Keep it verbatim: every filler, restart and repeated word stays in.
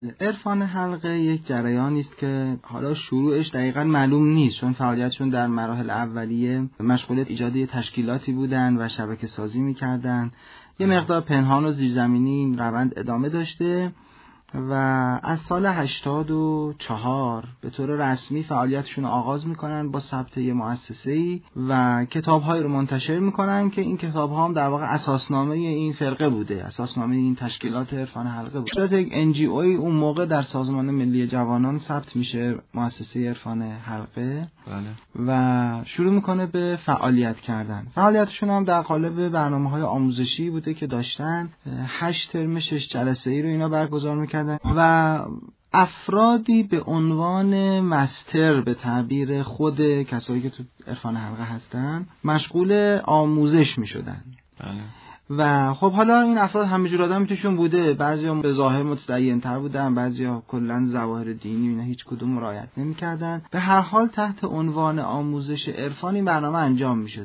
عرفان حلقه یک جریانی است که حالا شروعش دقیقاً معلوم نیست، چون فعالیتشون در مراحل اولیه مشغول ایجاد تشکیلاتی بودن و شبکه سازی می‌کردن. یه مقدار پنهان و زیرزمینی این روند ادامه داشته و از سال هشتاد و چهار به طور رسمی فعالیتشون رو آغاز میکنن با ثبت یه مؤسسه‌ای و کتاب‌هایی رو منتشر میکنن که این کتاب‌ها هم در واقع اساسنامه این فرقه بوده، اساسنامه این تشکیلات عرفان حلقه بوده. صورت یک ان جی اوی اون موقع در سازمان ملی جوانان ثبت میشه، مؤسسه عرفان حلقه. بله. و شروع میکنه به فعالیت کردن. فعالیتشون هم در قالب برنامه‌های آموزشی بوده که داشتن. هشت ترم شش جلسه‌ای رو اینا برگزار میکردن و افرادی به عنوان مستر به تعبیر خود کسایی که تو عرفان حلقه هستن مشغول آموزش می شدن. بله. و خب حالا این افراد همه جور آدمی توشون بوده، بعضیا به ظاهر متدین تر بودن، بعضیا کلا ظواهر دینی اینا هیچ کدوم رعایت نمی‌کردن. به هر حال تحت عنوان آموزش عرفانی برنامه انجام می‌شد.